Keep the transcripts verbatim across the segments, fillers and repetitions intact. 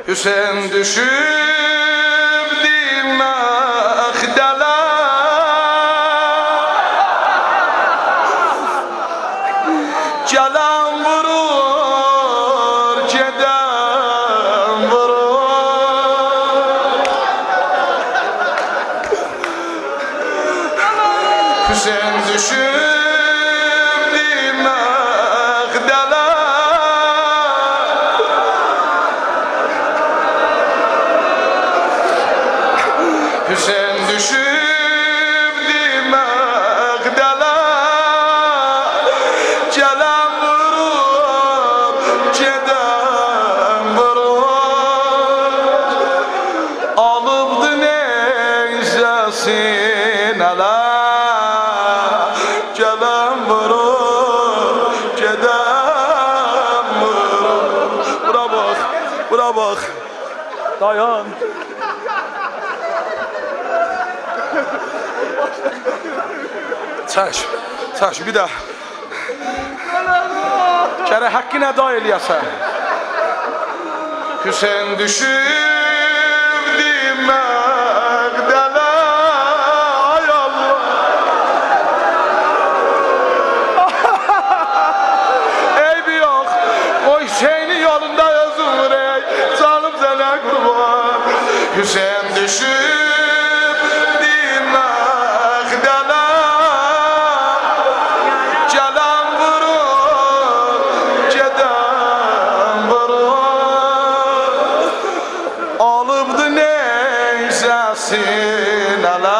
Hüseyin düşüp dimekdele gelen vurur giden vurur. Hüseyin düşüp Hüseyin düşüp dimekdele gelen vurur giden vurur. Alıbdı neyzesin ele gelen vurur giden vurur. Bura bak, bura bak. Dayan. Çək, çək, bir də Gərək haqqına da eləyəsən. Hüseyin düşüb diməkdələ ay Allah. Eybi yox, o Hüseynin yolunda özür ey, canım sənə qurban. Hüseyin düşüb sinələ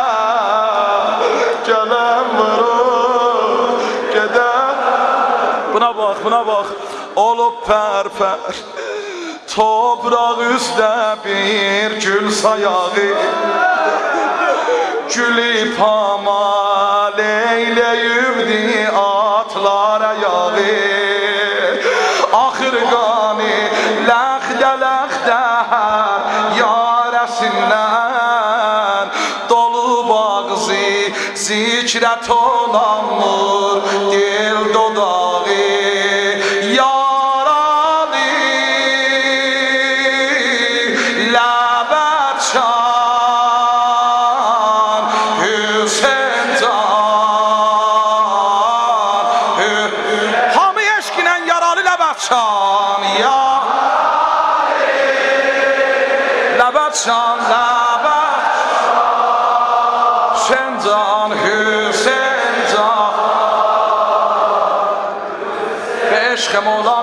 gələn vurur gedən. Buna bax, buna bax. Olub pərpər topraq üstə bir gül sayağı, gülü pamal eyləyibdi atlar ayağı. Axır qani ləxdə-ləxdə yarəsindən dolub ağzı zikrət olanmır dil dodağı. Yaralı ləbət çan Hüseyin can. Hamı eşqinə yaralı ləbət çan. Ləbət çan, ləbət Hüseyin can, Hüseyin can. Eşqim ola